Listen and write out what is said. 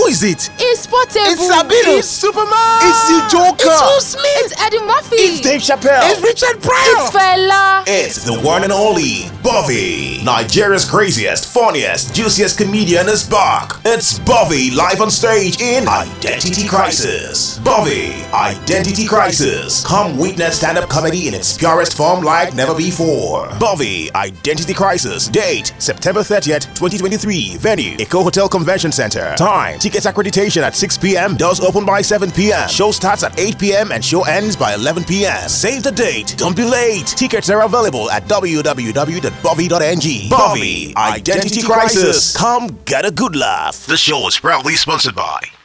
is it? It's Portable. It's Sabino. It's Superman. It's the Joker. It's Will Smith. It's Eddie Murphy. It's Dave Chappelle. It's Richard Pryor. It's Fela. It's the one and only Bobby. Nigeria's craziest, funniest, juiciest comedian is back. It's Bobby live on stage in Identity Crisis. Bobby, Identity Crisis. Come witness stand-up comedy in its purest form like never before. Bobby, Identity Crisis. Date, September 30th, 2023. Venue, Eco Hotel Convention Center. Time, tickets accreditation at 6 p.m. Doors open by 7 p.m. Show starts at 8 p.m. and show ends by 11 p.m. Save the date. Don't be late. Tickets are available at www.bobby.ng. Bobby, Identity Crisis. Come get a good laugh. The show is proudly sponsored by